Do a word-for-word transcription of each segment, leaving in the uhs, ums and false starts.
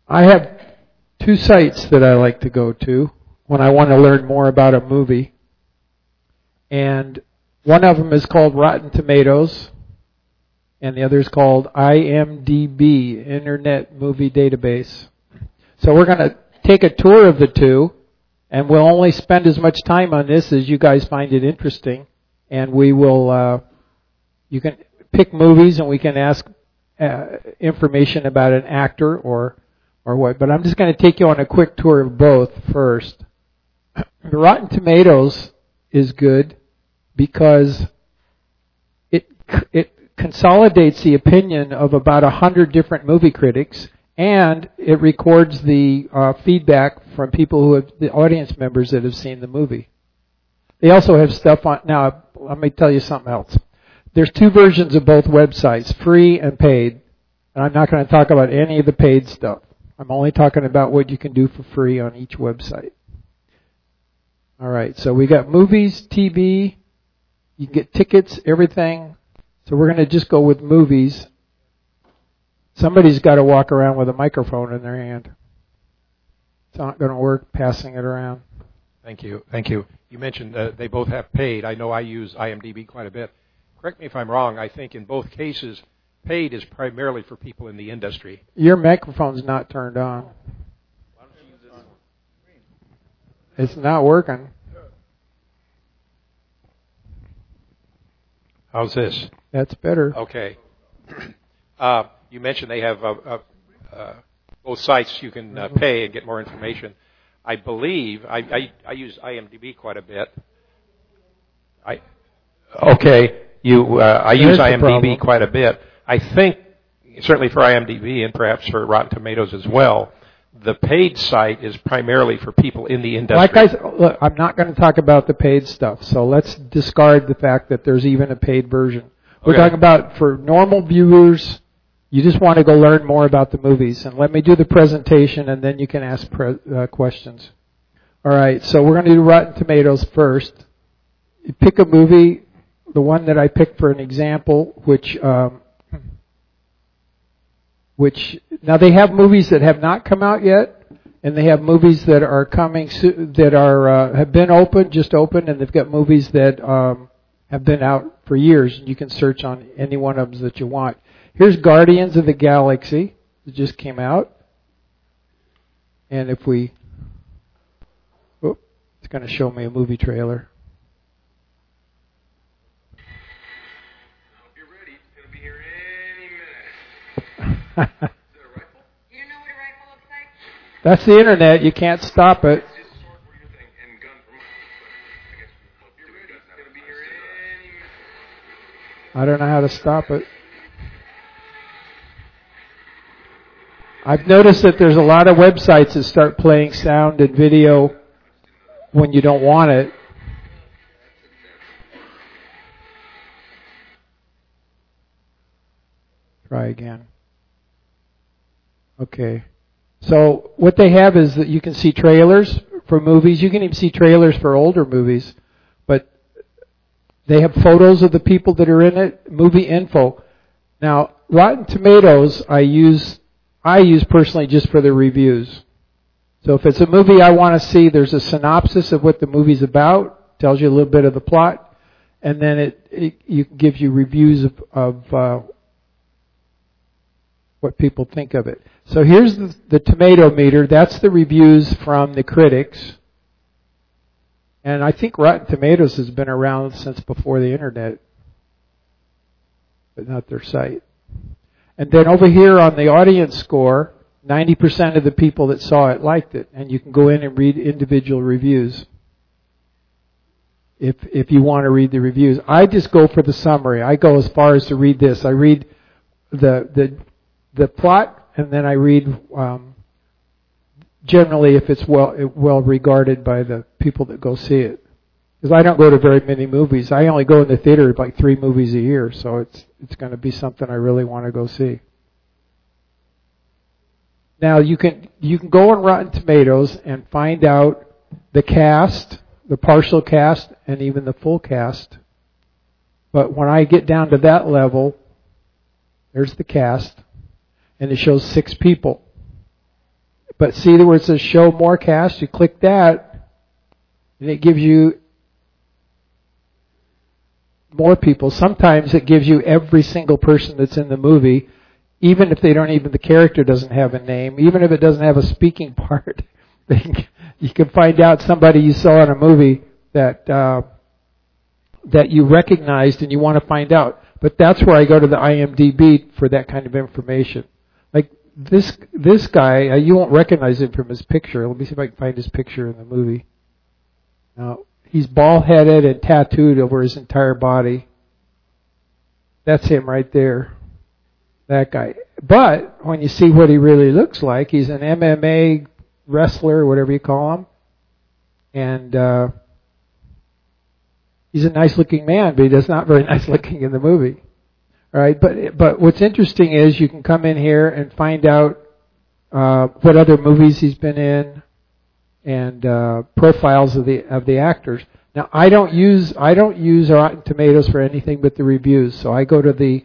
I have two sites that I like to go to when I want to learn more about a movie. And one of them is called Rotten Tomatoes, and the other is called I M D B, Internet Movie Database. So we're going to take a tour of the two, and we'll only spend as much time on this as you guys find it interesting. And we will, uh, you can pick movies, and we can ask uh, information about an actor or or what. But I'm just going to take you on a quick tour of both first. Rotten Tomatoes is good because it it consolidates the opinion of about a hundred different movie critics, and it records the uh, feedback from people who have, the audience members that have seen the movie. They also have stuff on, now let me tell you something else. There's two versions of both websites, free and paid, and I'm not going to talk about any of the paid stuff. I'm only talking about what you can do for free on each website. All right, so we got movies, T V, you can get tickets, everything. So we're going to just go with movies. Somebody's got to walk around with a microphone in their hand. It's not going to work passing it around. Thank you. Thank you. You mentioned uh, they both have paid. I know I use I M D B quite a bit. Correct me if I'm wrong. I think in both cases, paid is primarily for people in the industry. Your microphone's not turned on. Why don't you use this screen? It's not working. How's this? That's better. Okay. Uh, you mentioned they have uh, uh, uh, both sites you can uh, pay and get more information. I believe I, I, I use I M D B quite a bit. I okay. You uh, I use I M D B quite a bit. I think certainly for I M D B and perhaps for Rotten Tomatoes as well, the paid site is primarily for people in the industry. Like I said, look, I'm not going to talk about the paid stuff, so let's discard the fact that there's even a paid version. We're okay. talking about for normal viewers, you just want to go learn more about the movies. And let me do the presentation, and then you can ask pre- uh, questions. All right, so we're going to do Rotten Tomatoes first. You pick a movie, the one that I picked for an example, which... Um, Which now they have movies that have not come out yet, and they have movies that are coming that are uh, have been opened, just opened, and they've got movies that um, have been out for years. You can search on any one of them that you want. Here's Guardians of the Galaxy that just came out, and if we, oh, it's going to show me a movie trailer. Is it a rifle? You know what a rifle looks like? That's the internet. You can't stop it. I don't know how to stop it. I've noticed that there's a lot of websites that start playing sound and video when you don't want it. Try again. Okay. So what they have is that you can see trailers for movies. You can even see trailers for older movies. But they have photos of the people that are in it, movie info. Now, Rotten Tomatoes I use I use personally just for the reviews. So if it's a movie I want to see, there's a synopsis of what the movie's about, tells you a little bit of the plot, and then it, it, it gives you reviews of, of uh, what people think of it. So here's the, the tomato meter. That's the reviews from the critics. And I think Rotten Tomatoes has been around since before the internet, but not their site. And then over here on the audience score, ninety percent of the people that saw it liked it. And you can go in and read individual reviews if if you want to read the reviews. I just go for the summary. I go as far as to read this. I read the the the plot, and then I read um, generally if it's well well regarded by the people that go see it. Because I don't go to very many movies. I only go in the theater like three movies a year, so it's it's going to be something I really want to go see. Now you can you can go on Rotten Tomatoes and find out the cast, the partial cast, and even the full cast. But when I get down to that level, there's the cast, and it shows six people. But see where it says show more cast, you click that, and it gives you more people. Sometimes it gives you every single person that's in the movie, even if they don't even, the character doesn't have a name, even if it doesn't have a speaking part. You can find out somebody you saw in a movie that uh, that you recognized and you want to find out. But that's where I go to the I M D B for that kind of information. Like this this guy, uh, you won't recognize him from his picture. Let me see if I can find his picture in the movie. Now, he's bald-headed and tattooed over his entire body. That's him right there. That guy. But when you see what he really looks like, he's an M M A wrestler, whatever you call him. And uh, he's a nice-looking man, but he's not very nice-looking in the movie. All right, but but what's interesting is you can come in here and find out uh, what other movies he's been in and uh, profiles of the of the actors. Now, I don't use I don't use Rotten Tomatoes for anything but the reviews. So I go to the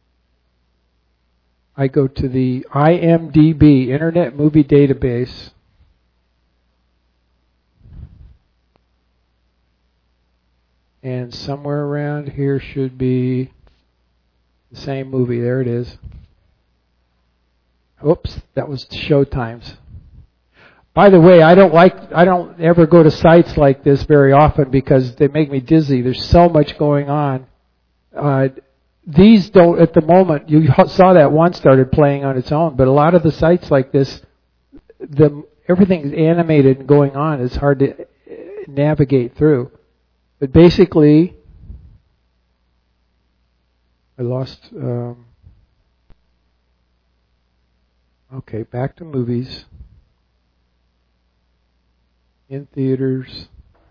I go to the I M D B, Internet Movie Database. And somewhere around here should be the same movie. There it is. Oops, that was Showtime's. By the way, I don't like, I don't ever go to sites like this very often because they make me dizzy. There's so much going on. Uh, these don't, at the moment, you saw that one started playing on its own, but a lot of the sites like this, the everything's animated and going on. It's hard to navigate through. But basically, I lost, um, okay, back to movies. In theaters.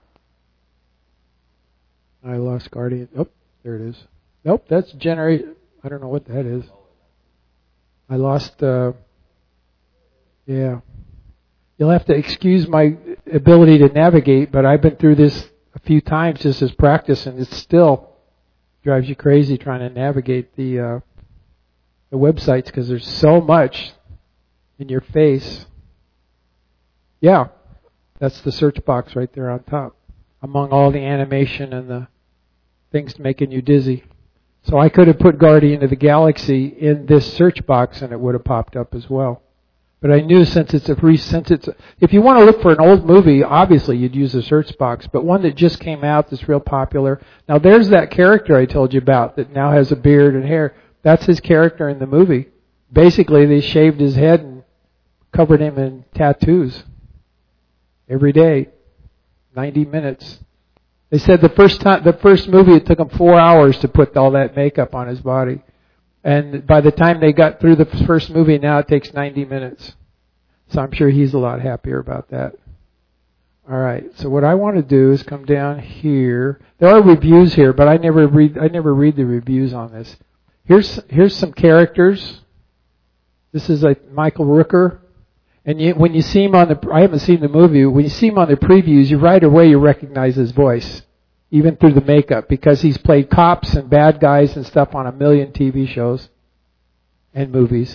I lost Guardian. Oh, there it is. Nope, that's generate. I don't know what that is. I lost, uh, yeah. You'll have to excuse my ability to navigate, but I've been through this a few times just as practice, and it still drives you crazy trying to navigate the uh, the websites because there's so much in your face. Yeah, that's the search box right there on top, among all the animation and the things making you dizzy. So I could have put Guardian of the Galaxy in this search box, and it would have popped up as well. But I knew since it's a free, since it's a, if you want to look for an old movie, obviously you'd use a search box. But one that just came out that's real popular. Now there's that character I told you about that now has a beard and hair. That's his character in the movie. Basically, they shaved his head and covered him in tattoos every day, ninety minutes. They said the first time, the first movie, it took them four hours to put all that makeup on his body. And by the time they got through the first movie, now it takes ninety minutes. So I'm sure he's a lot happier about that. All right. So what I want to do is come down here. There are reviews here, but I never read. I never read the reviews on this. Here's here's some characters. This is like Michael Rooker, and you, when you see him on the, I haven't seen the movie. When you see him on the previews, you right away you recognize his voice, even through the makeup, because he's played cops and bad guys and stuff on a million T V shows and movies.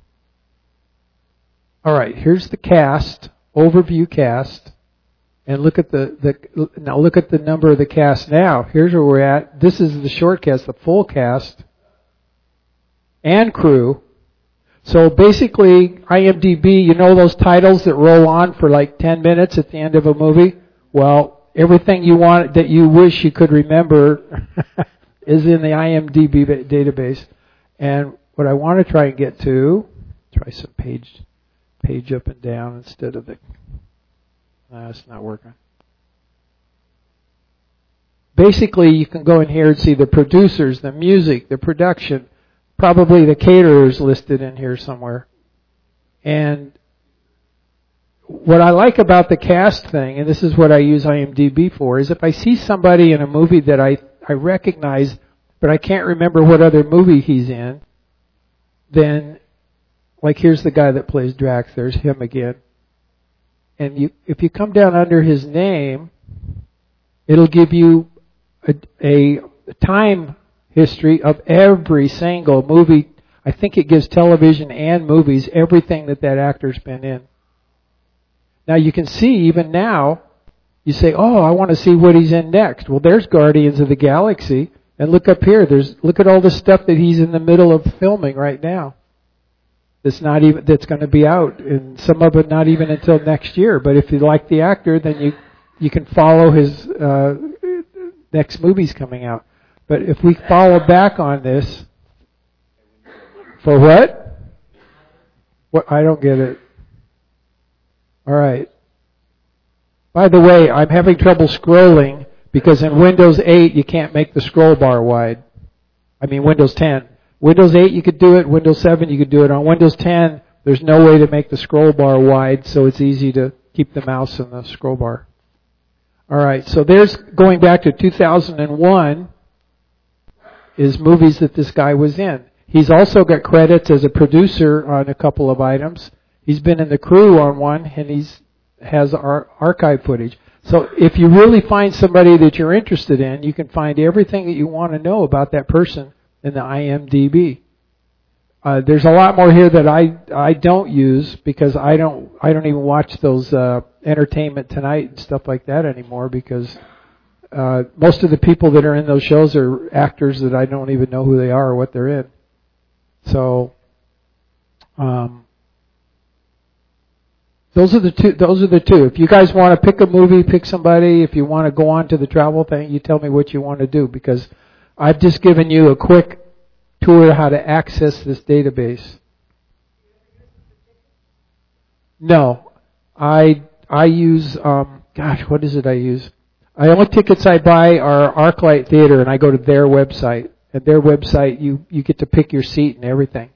All right, here's the cast, overview cast, and look at the, the now look at the number of the cast now. Here's where we're at. This is the short cast, the full cast, and crew. So basically, I M D B, you know those titles that roll on for like ten minutes at the end of a movie? Well, everything you want that you wish you could remember is in the I M D B database. And what I want to try and get to, try some page page up and down instead of the, no, it's not working. Basically, you can go in here and see the producers, the music, the production, probably the caterers listed in here somewhere. And what I like about the cast thing, and this is what I use I M D B for, is if I see somebody in a movie that I, I recognize, but I can't remember what other movie he's in, then, like here's the guy that plays Drax, there's him again. And you, if you come down under his name, it'll give you a, a time history of every single movie. I think it gives television and movies everything that that actor's been in. Now you can see even now, you say, oh, I want to see what he's in next. Well, there's Guardians of the Galaxy. And look up here. There's look at all the stuff that he's in the middle of filming right now. That's not even that's going to be out, and some of it not even until next year. But if you like the actor, then you you can follow his uh, next movies coming out. But if we follow back on this, for what? What I don't get it. All right. By the way, I'm having trouble scrolling. Because in Windows eight, you can't make the scroll bar wide. I mean, Windows ten. Windows eight, you could do it. Windows seven, you could do it. On Windows ten, there's no way to make the scroll bar wide, so it's easy to keep the mouse in the scroll bar. All right, so there's, going back to two thousand one, is movies that this guy was in. He's also got credits as a producer on a couple of items. He's been in the crew on one, and he's has our archive footage. So if you really find somebody that you're interested in, you can find everything that you want to know about that person in the I M D B. Uh, there's a lot more here that I I don't use because I don't I don't even watch those uh, Entertainment Tonight and stuff like that anymore because uh, most of the people that are in those shows are actors that I don't even know who they are or what they're in. So. Um, Those are the two. Those are the two. If you guys want to pick a movie, pick somebody. If you want to go on to the travel thing, you tell me what you want to do because I've just given you a quick tour of how to access this database. No, I I use. Um, gosh, what is it I use? The only tickets I buy are ArcLight Theater, and I go to their website. At their website, you you get to pick your seat and everything.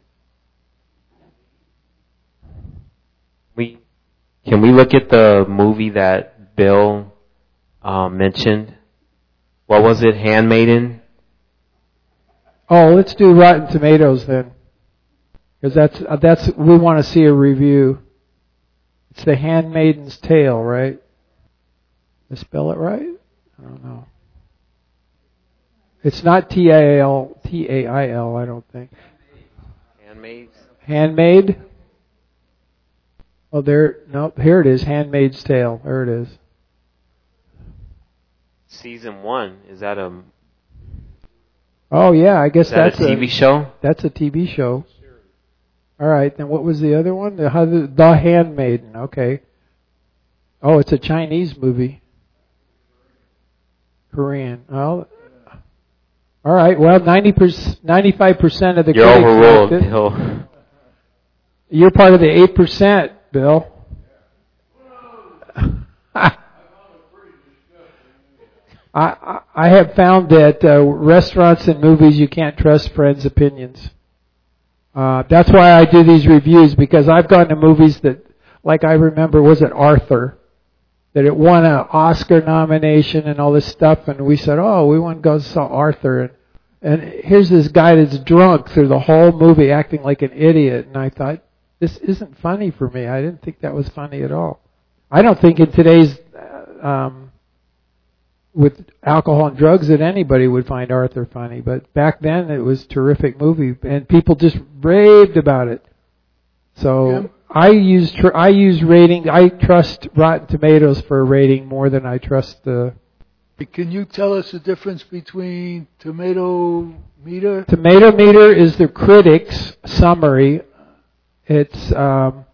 We. Can we look at the movie that Bill um, mentioned? What was it, Handmaiden? Oh, let's do Rotten Tomatoes then, because that's uh, that's we want to see a review. It's The Handmaiden's Tale, right? Did I spell it right? I don't know. It's not T A L T A I L. I don't think. Handmaid. Handmaid. Oh, there, nope, here it is, Handmaid's Tale. There it is. Season one, is that a... Oh, yeah, I guess is that that's a T V a, show? That's a T V show. All right, then what was the other one? The, the Handmaiden, okay. Oh, it's a Chinese movie. Korean. Well, all right, well, ninety percent, ninety-five percent of the You're critics overruled, liked it. Bill. You're part of the eight percent, Bill. I, I I have found that uh, restaurants and movies, you can't trust friends' opinions. Uh, that's why I do these reviews, because I've gone to movies that, like I remember, was it Arthur? That it won an Oscar nomination and all this stuff, and we said, oh, we want to go saw Arthur. And, and here's this guy that's drunk through the whole movie acting like an idiot, and I thought, this isn't funny for me. I didn't think that was funny at all. I don't think in today's, uh, um, with alcohol and drugs, that anybody would find Arthur funny. But back then, it was a terrific movie, and people just raved about it. So yeah. I use tr- I use rating. I trust Rotten Tomatoes for a rating more than I trust the. Can you tell us the difference between Tomato Meter? Tomato Meter is the critics' summary. It's um,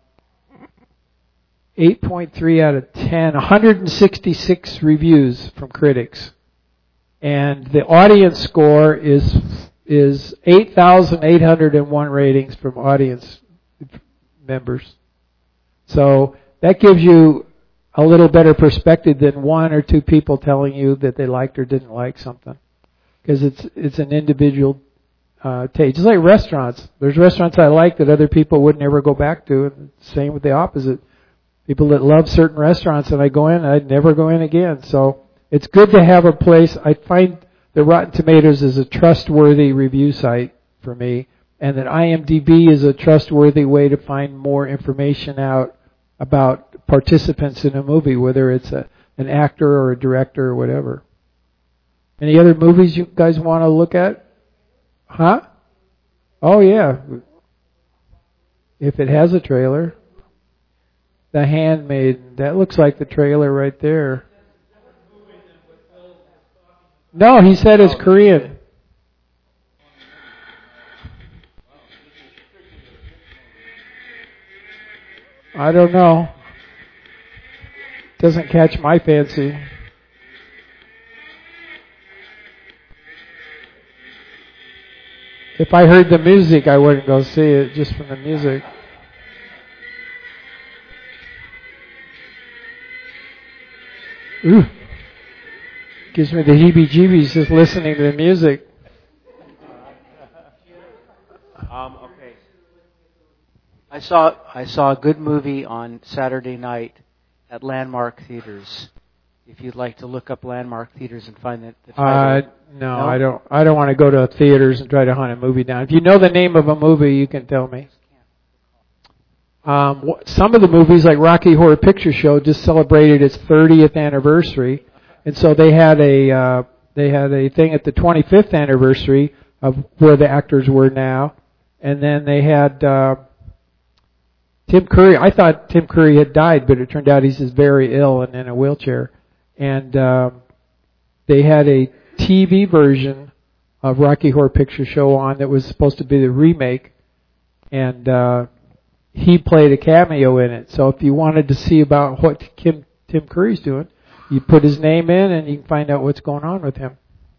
eight point three out of ten, one hundred sixty-six reviews from critics. And the audience score is is eight thousand eight hundred one ratings from audience members. So that gives you a little better perspective than one or two people telling you that they liked or didn't like something. Because it's it's an individual Uh, taste. Just like restaurants. There's restaurants I like that other people would never go back to. And same with the opposite. People that love certain restaurants and I go in, I'd never go in again. So it's good to have a place. I find that Rotten Tomatoes is a trustworthy review site for me, and that I M D B is a trustworthy way to find more information out about participants in a movie, whether it's a, an actor or a director or whatever. Any other movies you guys want to look at? Huh? Oh, yeah. If it has a trailer. The Handmaiden. That looks like the trailer right there. No, he said it's Korean. I don't know. Doesn't catch my fancy. If I heard the music, I wouldn't go see it just from the music. Ooh. Gives me the heebie-jeebies just listening to the music. Um, okay. I saw I saw a good movie on Saturday night at Landmark Theaters. If you'd like to look up Landmark Theaters and find the, the title. Uh, no, no, I don't. I don't want to go to theaters and try to hunt a movie down. If you know the name of a movie, you can tell me. Um, some of the movies, like Rocky Horror Picture Show, just celebrated its thirtieth anniversary, and so they had a uh, they had a thing at the twenty-fifth anniversary of where the actors were now, and then they had uh, Tim Curry. I thought Tim Curry had died, but it turned out he's just very ill and in a wheelchair. And um, they had a T V version of Rocky Horror Picture Show on that was supposed to be the remake, and uh, he played a cameo in it. So if you wanted to see about what Kim, Tim Curry's doing, you put his name in and you can find out what's going on with him.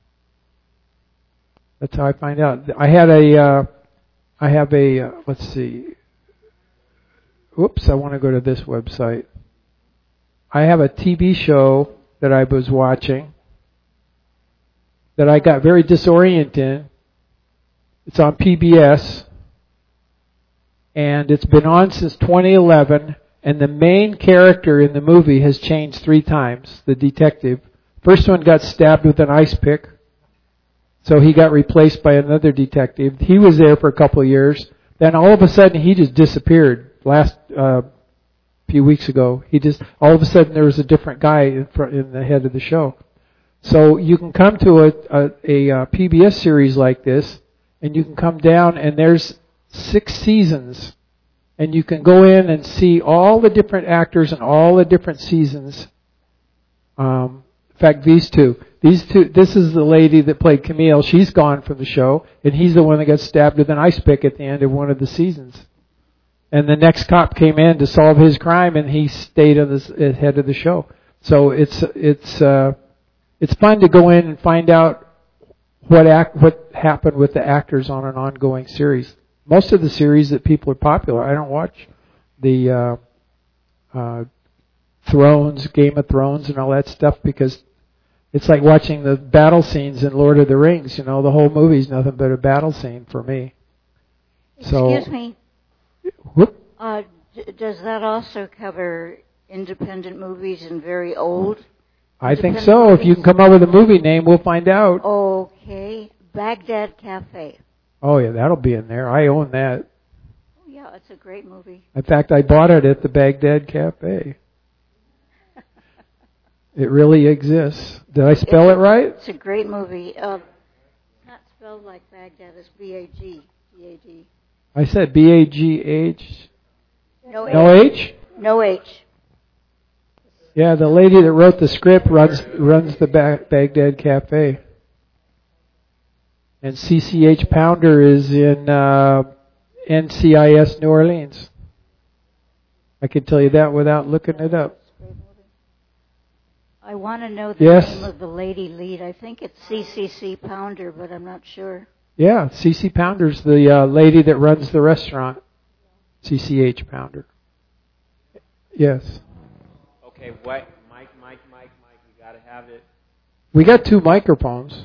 That's how I find out. I had a, uh, I have a, uh, let's see. Oops, I want to go to this website. I have a T V show that I was watching that I got very disoriented in. It's on P B S, and it's been on since twenty eleven, and the main character in the movie has changed three times, the detective. First one got stabbed with an ice pick, so he got replaced by another detective. He was there for a couple of years. Then all of a sudden he just disappeared last uh few weeks ago. He just, all of a sudden there was a different guy in front, in the head of the show. So you can come to a, a, a, a P B S series like this, and you can come down and there's six seasons, and you can go in and see all the different actors and all the different seasons. Um, in fact, these two, these two, this is the lady that played Camille. She's gone from the show, and he's the one that got stabbed with an ice pick at the end of one of the seasons. And the next cop came in to solve his crime, and he stayed on the head of the show. So it's it's uh, it's fun to go in and find out what act what happened with the actors on an ongoing series. Most of the series that people are popular, I don't watch the uh, uh, Thrones, Game of Thrones, and all that stuff because it's like watching the battle scenes in Lord of the Rings. You know, the whole movie's nothing but a battle scene for me. So, excuse me. Whoop. Uh, d- does that also cover independent movies and very old? I think so. If you can come up with a movie name, we'll find out. Okay. Baghdad Cafe. Oh, yeah, that'll be in there. I own that. Oh, yeah, it's a great movie. In fact, I bought it at the Baghdad Cafe. It really exists. Did I spell it's it right? It's a great movie. Uh, it's not spelled like Baghdad. It's B A G. B A D. I said B A G H. No H. No H? No H. Yeah, the lady that wrote the script runs runs the ba- Baghdad Cafe. And C C H Pounder is in uh, N C I S New Orleans. I can tell you that without looking it up. I want to know the Yes. name of the lady lead. I think it's C C C Pounder, but I'm not sure. Yeah, C C Pounder's the uh, lady that runs the restaurant. C C H Pounder. Yes. Okay, what? Mike, Mike, Mike, Mike, you gotta have it. We got two microphones.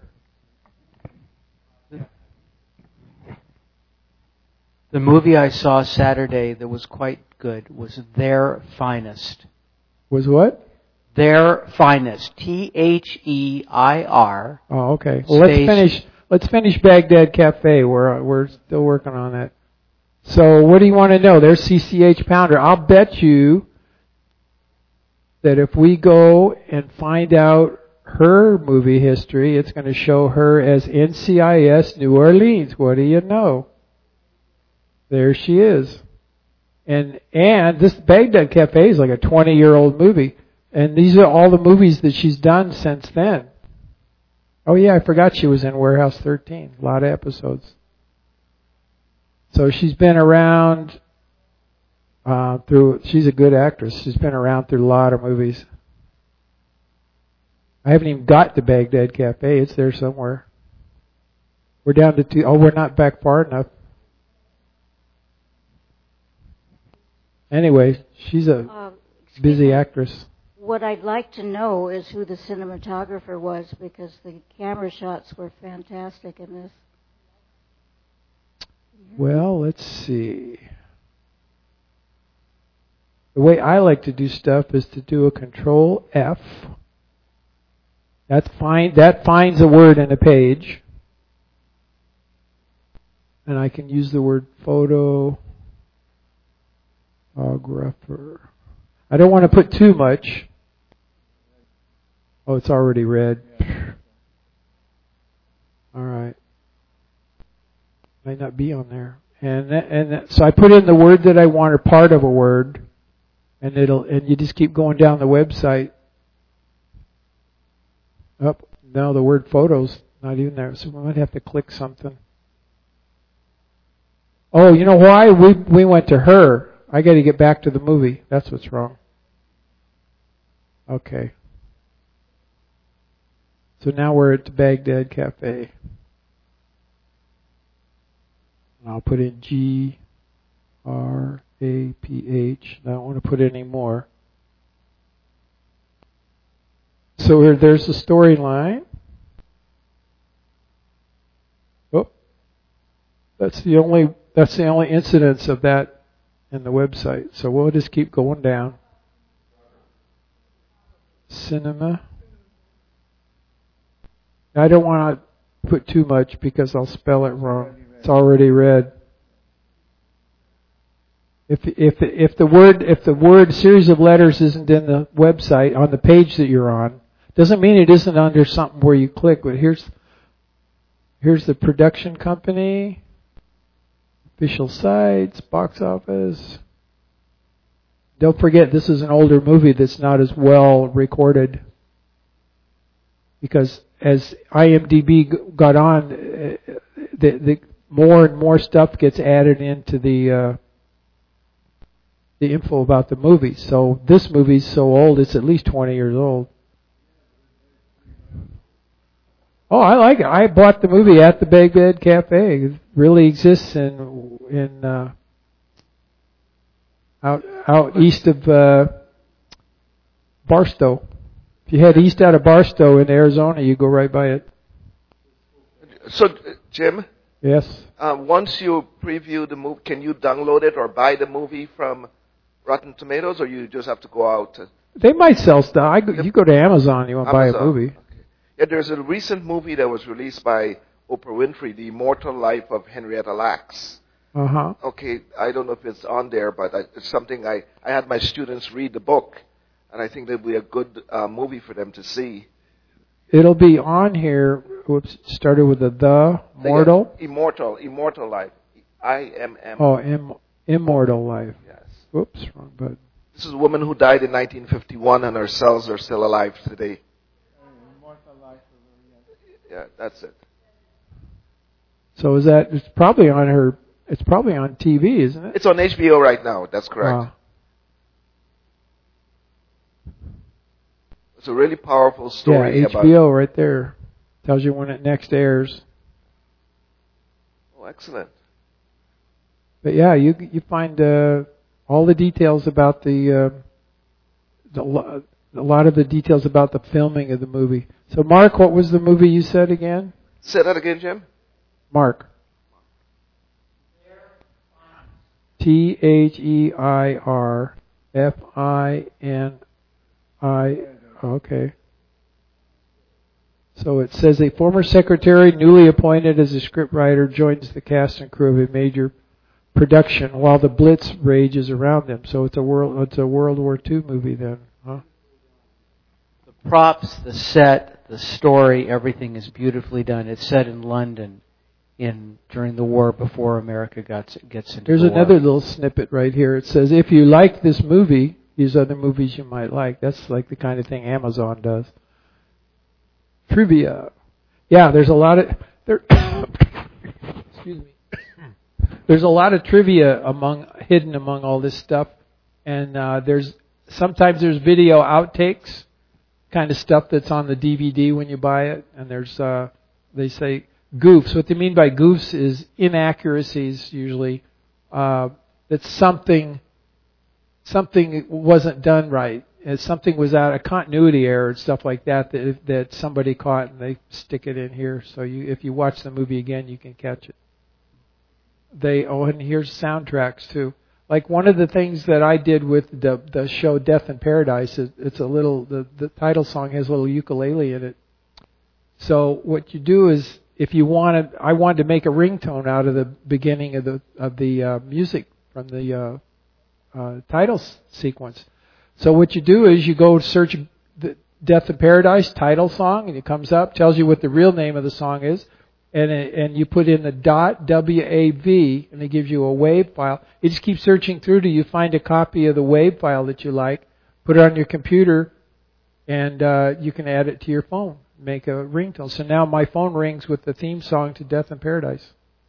The movie I saw Saturday that was quite good was Their Finest. Was what? Their Finest. T H E I R. Oh, okay. Well, let's Space. finish. Let's finish Baghdad Cafe. We're we're still working on that. So, what do you want to know? There's C C H Pounder. I'll bet you that if we go and find out her movie history, it's going to show her as N C I S New Orleans. What do you know? There she is. And and this Baghdad Cafe is like a twenty-year-old movie. And these are all the movies that she's done since then. Oh yeah, I forgot she was in Warehouse thirteen. A lot of episodes. So she's been around uh, through, she's a good actress. She's been around through a lot of movies. I haven't even got to Baghdad Cafe. It's there somewhere. We're down to two. Oh, we're not back far enough. Anyway, she's a Uh, busy me. actress. What I'd like to know is who the cinematographer was, because the camera shots were fantastic in this. Well, let's see. The way I like to do stuff is to do a control F. That's fine. That finds a word in a page. And I can use the word photographer. I don't want to put too much. Oh, it's already red. All right. Might not be on there. And that, and that, so I put in the word that I want, or part of a word, and it'll and you just keep going down the website. Up oh, no, the word photos not even there, so we might have to click something. Oh, you know why we we went to her? I got to get back to the movie. That's what's wrong. Okay. So now we're at the Baghdad Cafe. And I'll put in G R A P H. I don't want to put any more. So here, there's the storyline. Oh, that's the only that's the only incidence of that in the website. So we'll just keep going down. Cinema. I don't want to put too much because I'll spell it wrong. It's already read. If if if the word if the word series of letters isn't in the website on the page that you're on, doesn't mean it isn't under something where you click. But here's here's the production company, official sites, box office. Don't forget, this is an older movie that's not as well recorded. Because as IMDb got on, the, the more and more stuff gets added into the uh, the info about the movie. So this movie's so old; it's at least twenty years old. Oh, I like it. I bought the movie at the Baghdad Cafe. It really exists in in uh, out out east of uh, Barstow. If you head east out of Barstow in Arizona, you go right by it. So, uh, Jim? Yes? Uh, once you preview the movie, can you download it or buy the movie from Rotten Tomatoes, or you just have to go out? To they might sell stuff. I go, you go to Amazon, you want to buy a movie. Okay. Yeah, there's a recent movie that was released by Oprah Winfrey, The Immortal Life of Henrietta Lacks. Uh-huh. Okay, I don't know if it's on there, but I, it's something I, I had my students read the book. And I think that would be a good uh, movie for them to see. It'll be on here. Whoops, started with the the mortal. Immortal, immortal life. I M M. Oh, Im- immortal life. Yes. Whoops, wrong button. This is a woman who died in nineteen fifty-one, and her cells are still alive today. Yeah, that's it. So is that? It's probably on her. It's probably on T V, isn't it? It's on H B O right now. That's correct. Uh, It's a really powerful story. Yeah, H B O about, right there. Tells you when it next airs. Oh, excellent. But yeah, you you find uh, all the details about the, uh, the a lot of the details about the filming of the movie. So Mark, what was the movie you said again? Say that again, Jim. Mark. T H E I R F I N I. Okay. So it says a former secretary newly appointed as a scriptwriter joins the cast and crew of a major production while the Blitz rages around them. So it's a world it's a World War Two movie then, huh? The props, the set, the story, everything is beautifully done. It's set in London in during the war before America got gets into There's the war. another little snippet right here. It says, if you like this movie, these other movies you might like. That's like the kind of thing Amazon does. Trivia. Yeah, there's a lot of there. Excuse me. There's a lot of trivia among hidden among all this stuff, and uh, there's sometimes there's video outtakes, kind of stuff that's on the D V D when you buy it, and there's uh, they say goofs. What they mean by goofs is inaccuracies usually. Uh, that something something wasn't done right. As something was out, a continuity error and stuff like that, that that somebody caught, and they stick it in here. So you, if you watch the movie again, you can catch it. They oh, and here's soundtracks too. Like one of the things that I did with the the show Death in Paradise is it's a little the the title song has a little ukulele in it. So what you do is if you wanted, I wanted to make a ringtone out of the beginning of the of the uh, music from the uh, uh, title s- sequence. So what you do is you go search the Death in Paradise title song, and it comes up, tells you what the real name of the song is, and it, and you put in the dot W A V, and it gives you a WAV file. You just keep searching through till you find a copy of the WAV file that you like, put it on your computer, and uh, you can add it to your phone, make a ringtone. So now my phone rings with the theme song to Death in Paradise.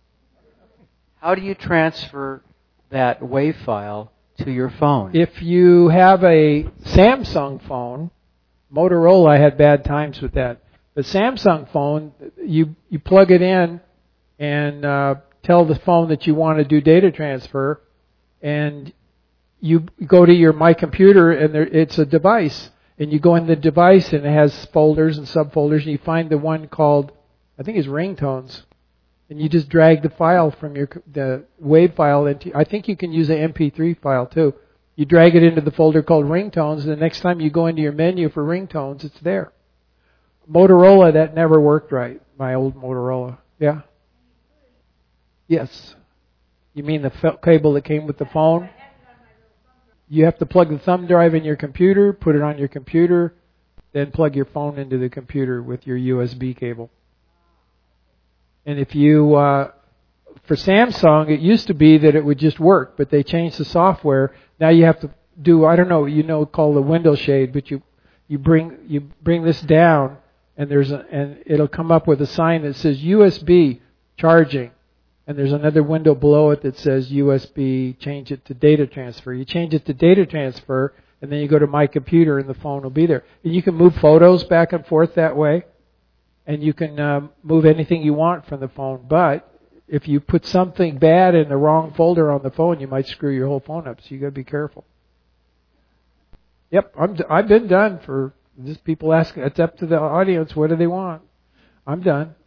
How do you transfer that WAV file to your phone? If you have a Samsung phone, Motorola, I had bad times with that. The Samsung phone, you you plug it in and uh, tell the phone that you want to do data transfer, and you go to your My Computer, and there, it's a device, and you go in the device, and it has folders and subfolders, and you find the one called, I think it's ringtones. And you just drag the file from your the WAV file into. I think you can use an M P three file too. You drag it into the folder called ringtones, and the next time you go into your menu for ringtones, it's there. Motorola, that never worked right. My old Motorola, yeah. Yes. You mean the f- cable that came with the phone? You have to plug the thumb drive in your computer, put it on your computer, then plug your phone into the computer with your U S B cable. And if you, uh, for Samsung, it used to be that it would just work, but they changed the software. Now you have to do, I don't know, you know, called the window shade, but you, you bring, you bring this down, and there's a, and it'll come up with a sign that says U S B charging, and there's another window below it that says U S B, change it to data transfer. You change it to data transfer, and then you go to My Computer, and the phone will be there. And you can move photos back and forth that way. And you can um, move anything you want from the phone. But if you put something bad in the wrong folder on the phone, you might screw your whole phone up. So you got to be careful. Yep, I'm, I've been done for just people asking. It's up to the audience. What do they want? I'm done.